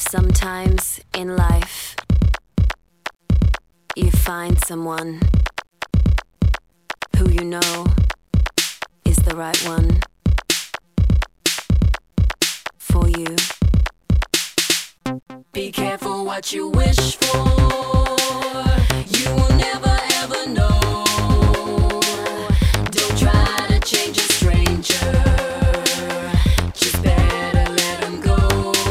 Sometimes in life, you find someone who you know is the right one for you. Be careful what you wish for. You will never ever know. Don't try to change a stranger. Just better let them go.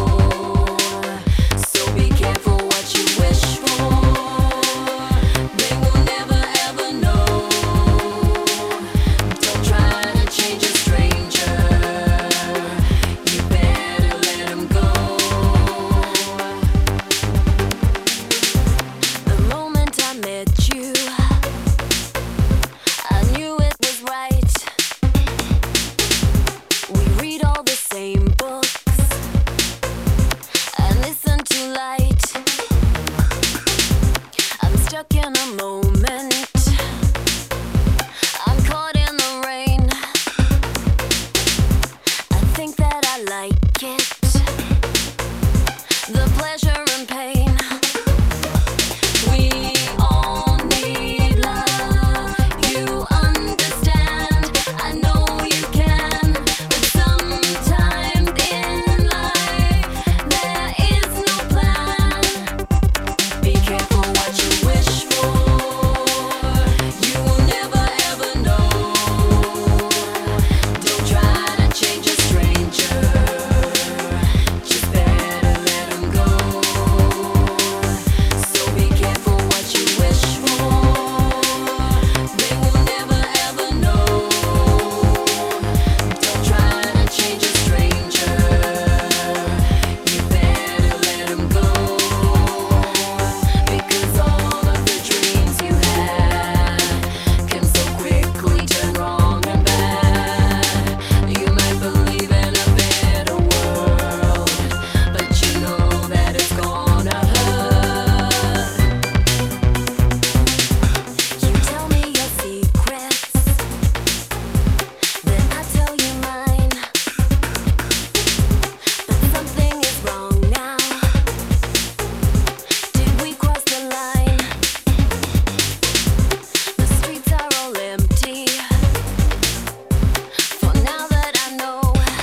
So be careful what you wish for. They will never ever know. Don't try to change a stranger. You better let them go. The moment I met you, I knew it was right. We read all the same books and listen to light. I'm stuck in a moment. I'm caught in the rain. I think that I like it. The pleasure and pain. We all need love. You understand. I know you can. But sometimes in life there is no plan. Be careful what you wish for. You will never ever know. Don't try to change a stranger. Just better let them go. So be careful what you wish for. They will never ever know. Don't try to change a stranger. You better let them go. Because all of the dreams you had can so quickly turn wrong and bad. You might believe in a better world, but you know that it's gonna hurt. You tell me your secrets, then I tell you mine. But something is wrong now. Did we cross the line? The streets are all empty. For now that I know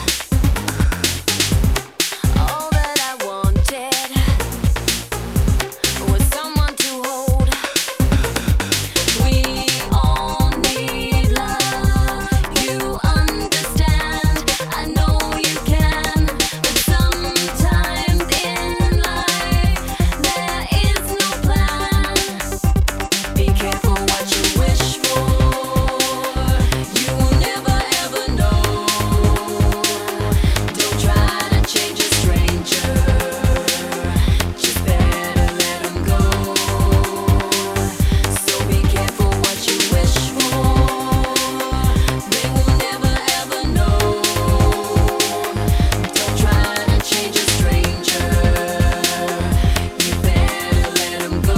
all that I wanted was someone to hold. We all need love. You understand. I know you can. But sometimes in life there is no plan. Be careful what you wish for. You will never ever know. Don't try to change a stranger. Just better let them go. So be careful what you wish for. They will never ever know. Don't try to change a stranger. You better let them go.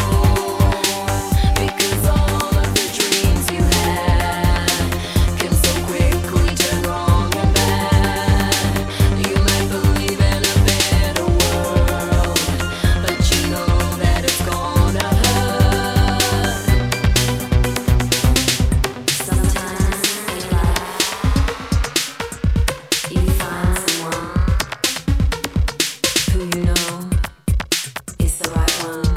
Because all of the dreams you had can so quickly turn wrong and bad. You might believe in a better world, but you know that it's gonna hurt. Sometimes in life, you find someone who you know is the right one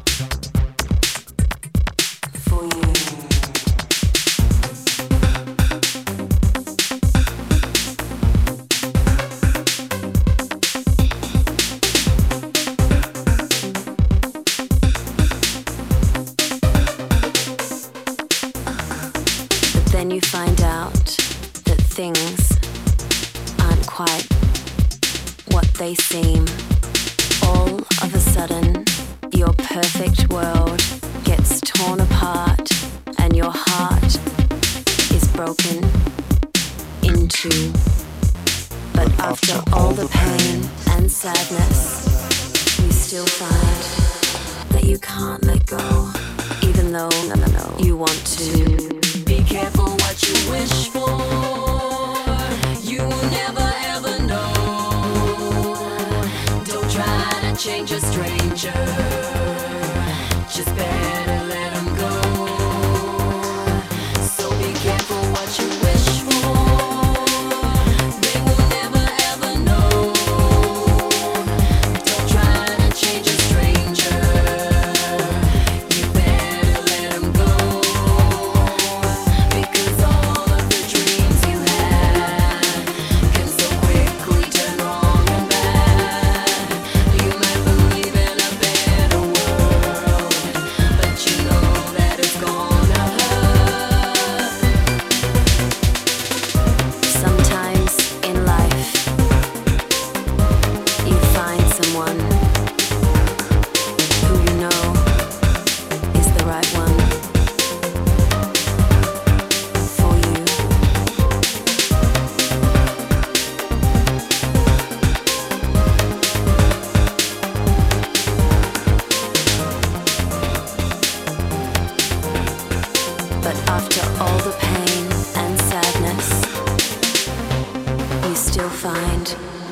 for you. But then you find out that things aren't quite what they seem. All of a sudden, your perfect world gets torn apart and your heart is broken in two. But after all the pain and sadness, you still find that you can't let go, even though you want to. Be careful what you wish for. You will never ever know. Don't try change a stranger. Just better let 'em go. So be careful what you wish for. They will never ever know. Don't try to change a stranger. You better let 'em go. Because all of the dreams you had can so quickly turn wrong and bad. You might believe in a better world, but you know that it's gonna hurt. Sometimes in life, you find someone who you know is the right one for you. But after all the pain and sadness, you still find